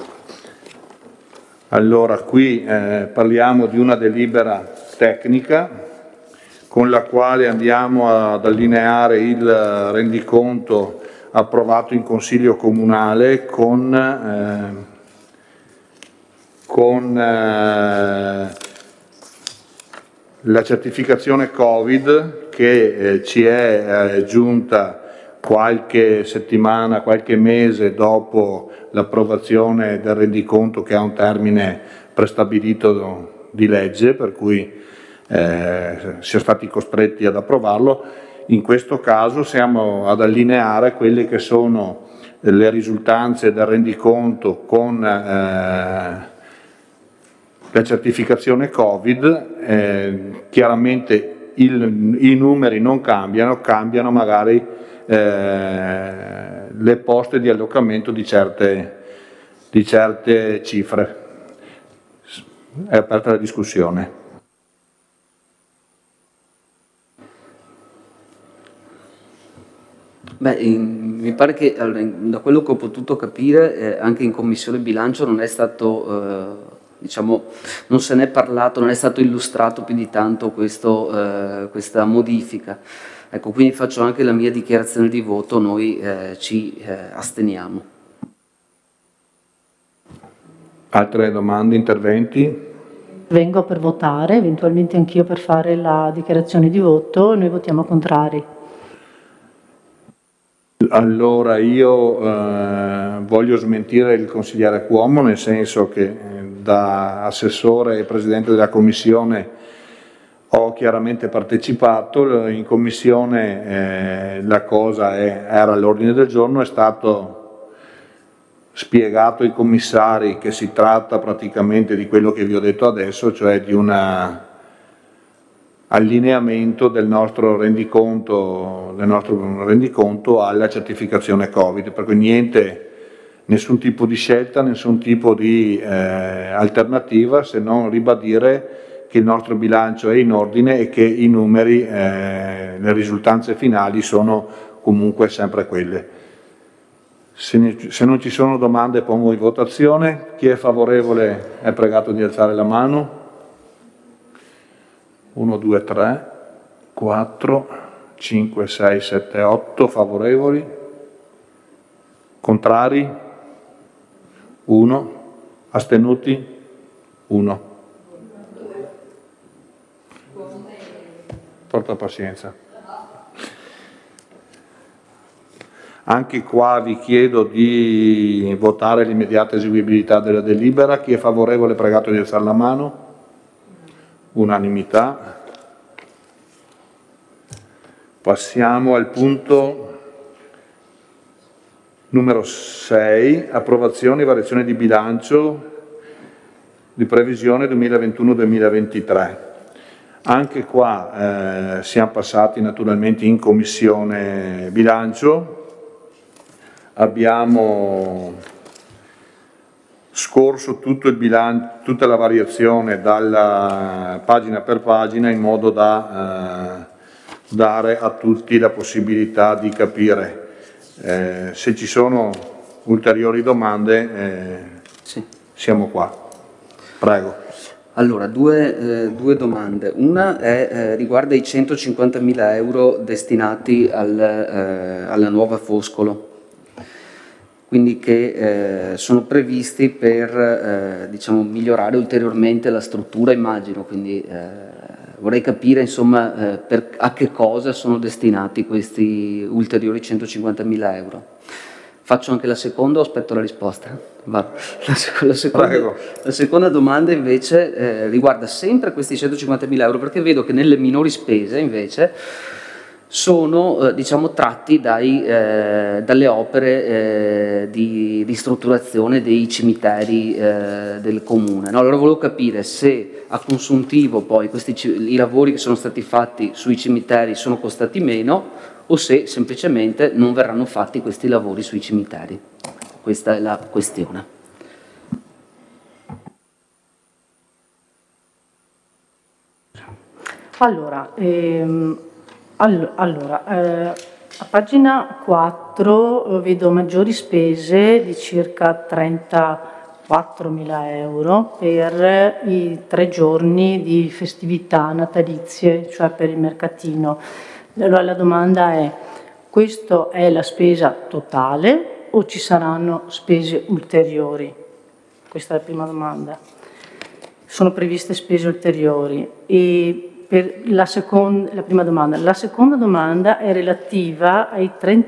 Speaker 1: Allora, qui parliamo di una delibera tecnica con la quale andiamo ad allineare il rendiconto approvato in Consiglio Comunale con la certificazione Covid che ci è giunta qualche settimana, qualche mese dopo l'approvazione del rendiconto, che ha un termine prestabilito di legge, per cui siamo stati costretti ad approvarlo. In questo caso siamo ad allineare quelle che sono le risultanze del rendiconto con la certificazione Covid. Chiaramente i numeri non cambiano, cambiano magari le poste di allocamento di certe cifre. È aperta la discussione.
Speaker 6: Mi pare che da quello che ho potuto capire anche in Commissione Bilancio non è stato, non se n'è parlato, non è stato illustrato più di tanto questa modifica. Ecco, quindi faccio anche la mia dichiarazione di voto, noi ci asteniamo.
Speaker 1: Altre domande, interventi?
Speaker 5: Vengo per votare, eventualmente anch'io per fare la dichiarazione di voto, noi votiamo contrari.
Speaker 1: Allora io voglio smentire il consigliere Cuomo, nel senso che da assessore e presidente della commissione ho chiaramente partecipato. In commissione la cosa era all'ordine del giorno, è stato spiegato ai commissari che si tratta praticamente di quello che vi ho detto adesso, cioè di una allineamento del nostro rendiconto alla certificazione Covid, per cui nessun tipo di scelta, nessun tipo di alternativa, se non ribadire che il nostro bilancio è in ordine e che i numeri, le risultanze finali sono comunque sempre quelle. Se non ci sono domande pongo in votazione. Chi è favorevole è pregato di alzare la mano. 1, 2, 3, 4, 5, 6, 7, 8 favorevoli. Contrari? 1. Astenuti? 1. Porta pazienza. Anche qua vi chiedo di votare l'immediata eseguibilità della delibera. Chi è favorevole è pregato di alzare la mano. Unanimità. Passiamo al punto numero 6, approvazione e variazione di bilancio di previsione 2021-2023. Anche qua siamo passati naturalmente in commissione bilancio. Abbiamo scorso tutto il bilancio, tutta la variazione dalla pagina per pagina in modo da dare a tutti la possibilità di capire. Se ci sono ulteriori domande
Speaker 6: Sì.
Speaker 1: siamo qua. Prego.
Speaker 6: Allora, due domande. Una riguarda i 150.000 euro destinati alla nuova Foscolo, quindi che sono previsti per diciamo, migliorare ulteriormente la struttura, immagino, quindi vorrei capire insomma a che cosa sono destinati questi ulteriori 150.000 euro. Faccio anche la seconda o aspetto la risposta? La seconda domanda invece riguarda sempre questi 150.000 euro, perché vedo che nelle minori spese invece sono diciamo, tratti dalle opere di ristrutturazione dei cimiteri del comune. No, allora volevo capire se a consuntivo poi i lavori che sono stati fatti sui cimiteri sono costati meno o se semplicemente non verranno fatti questi lavori sui cimiteri. Questa è la questione.
Speaker 5: A pagina 4 vedo maggiori spese di circa 34.000 euro per i 3 giorni di festività natalizie, cioè per il mercatino. Allora la domanda è: questa è la spesa totale o ci saranno spese ulteriori? Questa è la prima domanda. Sono previste spese ulteriori. E per la prima domanda. La seconda domanda è relativa ai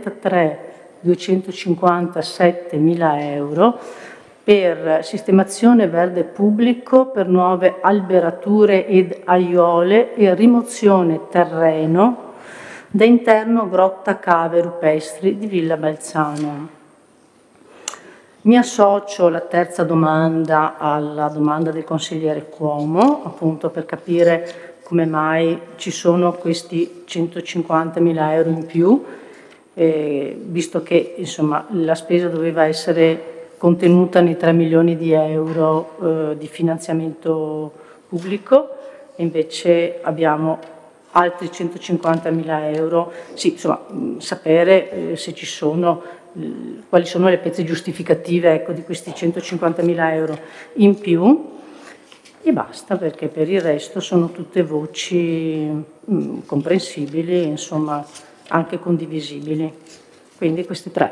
Speaker 5: 33.257.000 euro per sistemazione verde pubblico per nuove alberature ed aiuole e rimozione terreno da interno grotta cave rupestri di Villa Balzano. Mi associo alla terza domanda alla domanda del consigliere Cuomo, appunto per capire come mai ci sono questi 150.000 euro in più, visto che insomma, la spesa doveva essere contenuta nei 3 milioni di euro di finanziamento pubblico, e invece abbiamo altri 150.000 euro. Sì, insomma, sapere se ci sono, quali sono le pezze giustificative, ecco, di questi 150.000 euro in più. E basta, perché per il resto sono tutte voci comprensibili, insomma anche condivisibili. Quindi questi 3.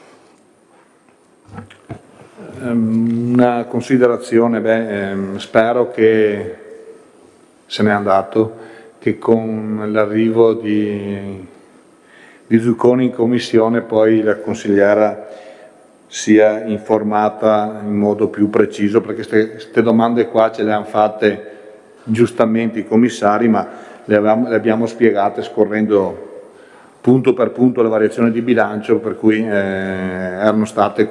Speaker 1: Una considerazione, spero che se n'è andato, che con l'arrivo di Zucconi in commissione poi la consigliera sia informata in modo più preciso, perché queste domande qua ce le hanno fatte giustamente i commissari, ma le abbiamo spiegate scorrendo punto per punto la variazione di bilancio, per cui erano state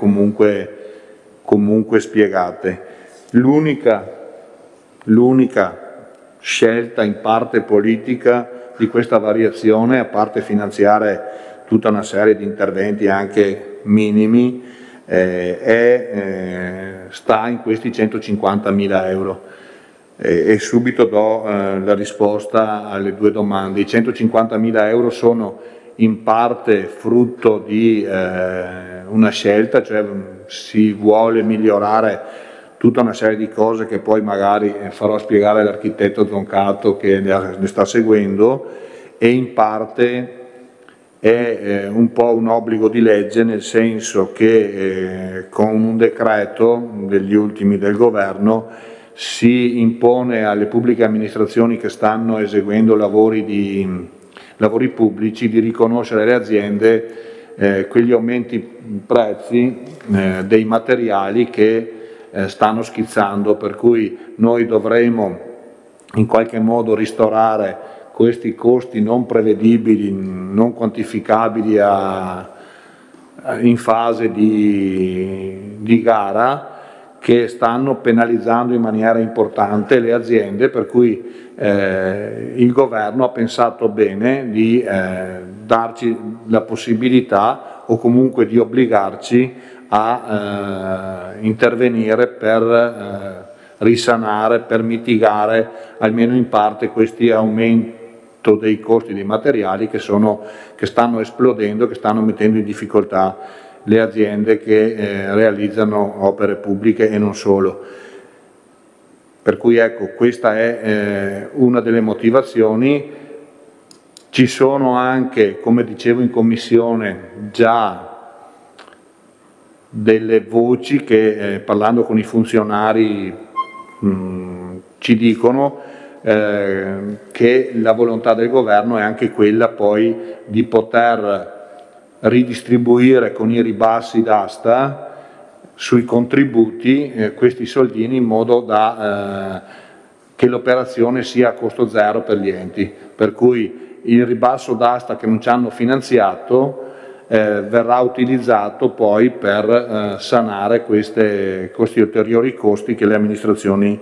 Speaker 1: comunque spiegate. L'unica scelta in parte politica di questa variazione, a parte finanziare tutta una serie di interventi anche minimi, sta in questi 150.000 euro. E subito do la risposta alle due domande. I 150.000 euro sono in parte frutto di una scelta, cioè si vuole migliorare tutta una serie di cose che poi magari farò spiegare all'architetto Zoncato che ne sta seguendo, e in parte è un po' un obbligo di legge, nel senso che con un decreto degli ultimi del governo si impone alle pubbliche amministrazioni che stanno eseguendo lavori pubblici di riconoscere alle aziende quegli aumenti prezzi dei materiali che stanno schizzando, per cui noi dovremo in qualche modo ristorare questi costi non prevedibili, non quantificabili in fase di gara, che stanno penalizzando in maniera importante le aziende, per cui il governo ha pensato bene di darci la possibilità o comunque di obbligarci a intervenire per risanare, per mitigare almeno in parte questi aumento dei costi dei materiali che stanno esplodendo, che stanno mettendo in difficoltà le aziende che realizzano opere pubbliche e non solo. Per cui ecco, questa è una delle motivazioni. Ci sono anche, come dicevo in commissione, già delle voci che parlando con i funzionari ci dicono che la volontà del governo è anche quella poi di poter ridistribuire con i ribassi d'asta sui contributi questi soldini, in modo da che l'operazione sia a costo zero per gli enti, per cui il ribasso d'asta che non ci hanno finanziato verrà utilizzato poi per sanare questi ulteriori costi che le amministrazioni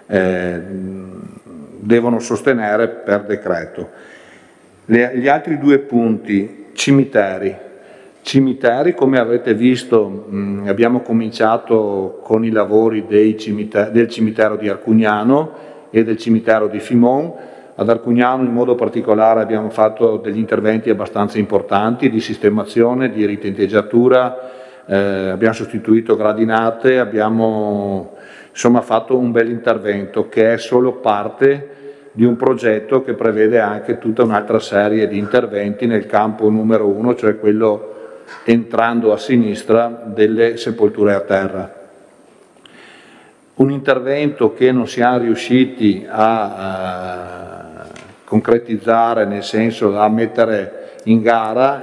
Speaker 1: devono sostenere per decreto. Gli altri due punti: cimiteri, come avrete visto, abbiamo cominciato con i lavori del cimitero di Arcugnano e del cimitero di Fimon. Ad Arcugnano in modo particolare abbiamo fatto degli interventi abbastanza importanti di sistemazione, di ritinteggiatura, abbiamo sostituito gradinate, abbiamo insomma fatto un bel intervento che è solo parte di un progetto che prevede anche tutta un'altra serie di interventi nel campo numero 1, cioè quello entrando a sinistra delle sepolture a terra. Un intervento che non siamo riusciti a concretizzare, nel senso a mettere in gara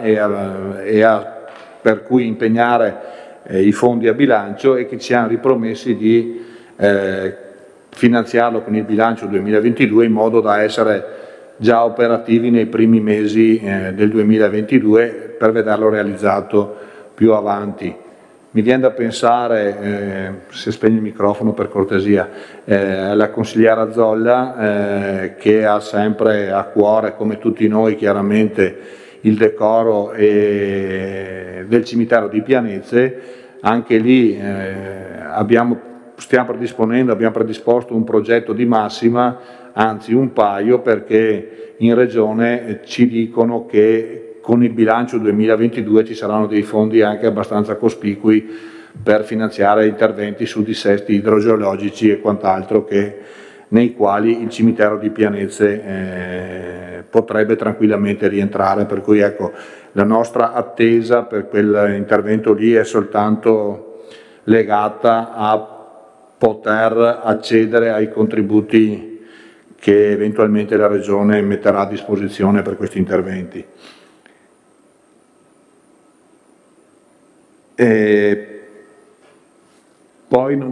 Speaker 1: per cui impegnare i fondi a bilancio, e che ci hanno ripromessi di finanziarlo con il bilancio 2022 in modo da essere già operativi nei primi mesi del 2022 per vederlo realizzato più avanti. Mi viene da pensare, se spegne il microfono per cortesia, alla consigliera Zolla che ha sempre a cuore, come tutti noi chiaramente, il decoro del cimitero di Pianezze. Anche lì abbiamo predisposto un progetto di massima, anzi un paio, perché in Regione ci dicono che con il bilancio 2022 ci saranno dei fondi anche abbastanza cospicui per finanziare interventi su dissesti idrogeologici e quant'altro, nei quali il cimitero di Pianezze potrebbe tranquillamente rientrare. Per cui ecco, la nostra attesa per quell'intervento lì è soltanto legata a poter accedere ai contributi che eventualmente la Regione metterà a disposizione per questi interventi. Poi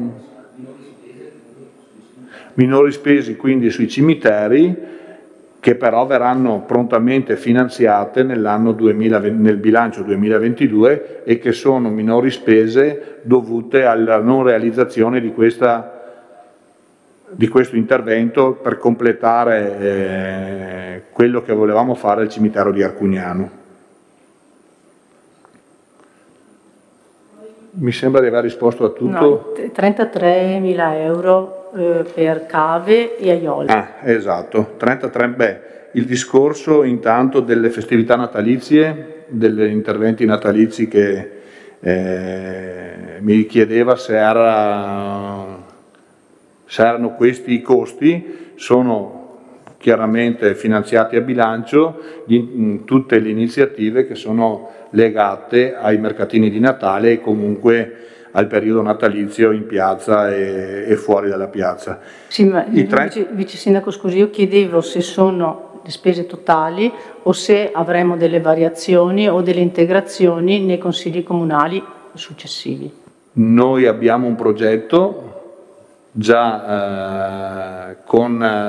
Speaker 1: minori spese quindi sui cimiteri, che però verranno prontamente finanziate nel bilancio 2022, e che sono minori spese dovute alla non realizzazione di questa di questo intervento per completare quello che volevamo fare al cimitero di Arcugnano. Mi sembra di aver risposto a tutto.
Speaker 5: No, 33.000 euro per cave e aiole.
Speaker 1: Ah, esatto, 33. Beh, il discorso intanto delle festività natalizie, degli interventi natalizi che mi chiedeva se erano questi i costi, sono chiaramente finanziati a bilancio tutte le iniziative che sono legate ai mercatini di Natale e comunque al periodo natalizio in piazza e fuori dalla piazza.
Speaker 5: Sì, ma vice sindaco, scusi, io chiedevo se sono le spese totali o se avremo delle variazioni o delle integrazioni nei consigli comunali successivi.
Speaker 1: Noi abbiamo un progetto già con